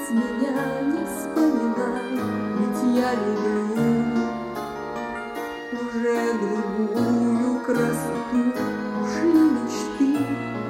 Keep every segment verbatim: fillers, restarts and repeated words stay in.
без меня не вспоминай, ведь я люблю уже другую красоту. Ушли мечты,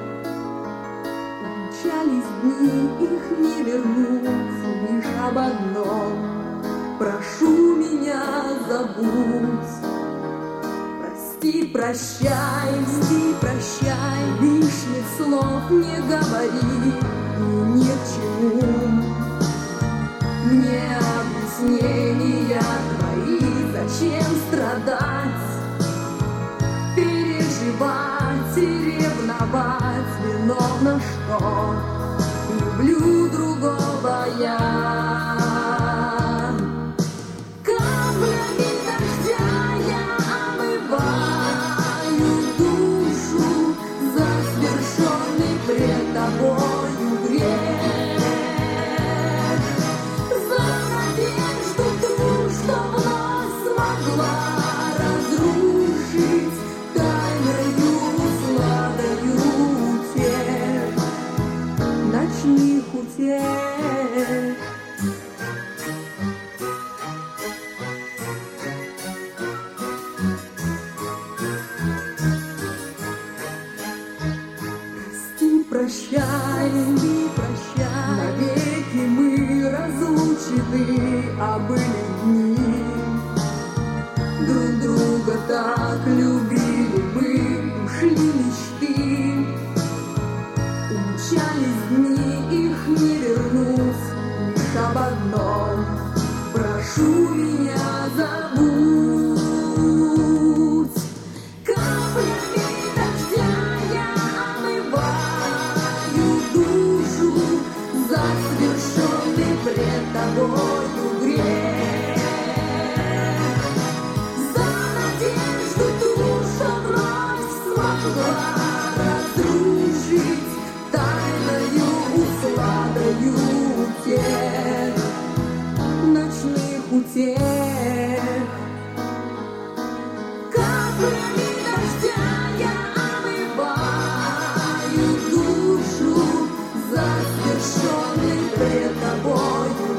умчались дни, их не вернуть. Лишь об одном прошу меня забудь. Прости, прощай, прости, прощай, лишних слов не говори, и ни к чему мне объяснения твои. Зачем страдать, переживать и ревновать? Виновна, что люблю другого я. Каплями дождя я омываю душу за свершенный пред тобою грех, за надежду ту, что вновь смогла разрушить тайною сладою утех, ночных утех. Прощай, прощай, навеки мы разлучены, а были дни. Друг друга так любили мы, ушли мечты. Умчались дни, их не вернуть. Лишь об одном прошу меня забудь. Каплями дождя я омываю душу за свершенный пред тобою грех, за надежду ту, что вновь смогла разрушить тайною усладою утех, ночных утех. Каплями дождя я омываю душу за свершенный пред тобою